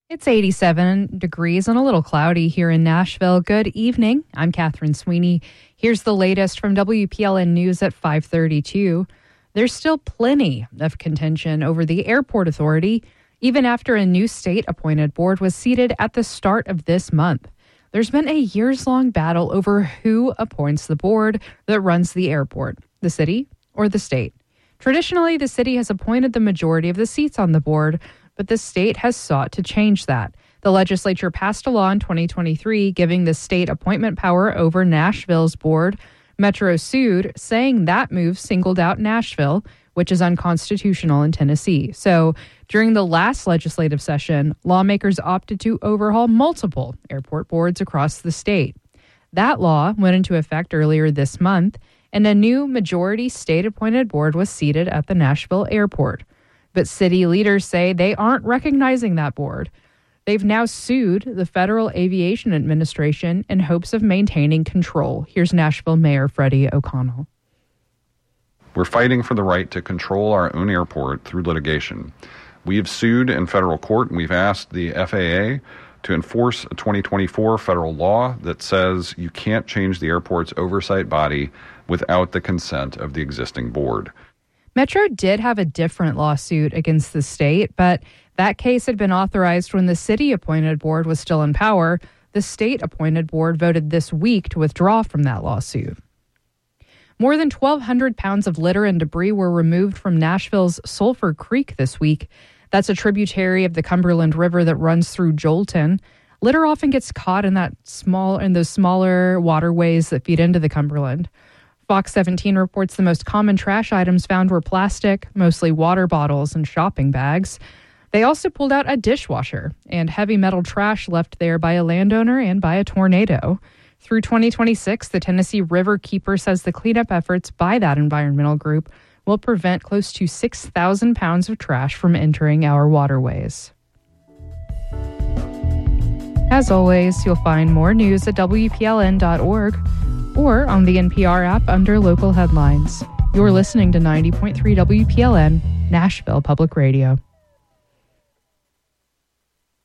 It's 87 degrees and a little cloudy here in Nashville. Good evening. I'm Catherine Sweeney. Here's the latest from WPLN News at 5:32. There's still plenty of contention over the airport authority, even after a new state-appointed board was seated at the start of this month. There's been a years-long battle over who appoints the board that runs the airport, the city or the state. Traditionally, the city has appointed the majority of the seats on the board, but the state has sought to change that. The legislature passed a law in 2023 giving the state appointment power over Nashville's board. Metro sued, saying that move singled out Nashville, which is unconstitutional in Tennessee. So during the last legislative session, lawmakers opted to overhaul multiple airport boards across the state. That law went into effect earlier this month, and a new majority state-appointed board was seated at the Nashville airport. But city leaders say they aren't recognizing that board. They've now sued the Federal Aviation Administration in hopes of maintaining control. Here's Nashville Mayor Freddie O'Connell. We're fighting for the right to control our own airport through litigation. We have sued in federal court, and we've asked the FAA to enforce a 2024 federal law that says you can't change the airport's oversight body without the consent of the existing board. Metro did have a different lawsuit against the state, but that case had been authorized when the city-appointed board was still in power. The state-appointed board voted this week to withdraw from that lawsuit. More than 1,200 pounds of litter and debris were removed from Nashville's Sulphur Creek this week. That's a tributary of the Cumberland River that runs through Jolton. Litter often gets caught in those smaller waterways that feed into the Cumberland. Fox 17 reports the most common trash items found were plastic, mostly water bottles and shopping bags. They also pulled out a dishwasher and heavy metal trash left there by a landowner and by a tornado. Through 2026, the Tennessee River Keeper says the cleanup efforts by that environmental group will prevent close to 6,000 pounds of trash from entering our waterways. As always, you'll find more news at WPLN.org or on the NPR app under local headlines. You're listening to 90.3 WPLN, Nashville Public Radio.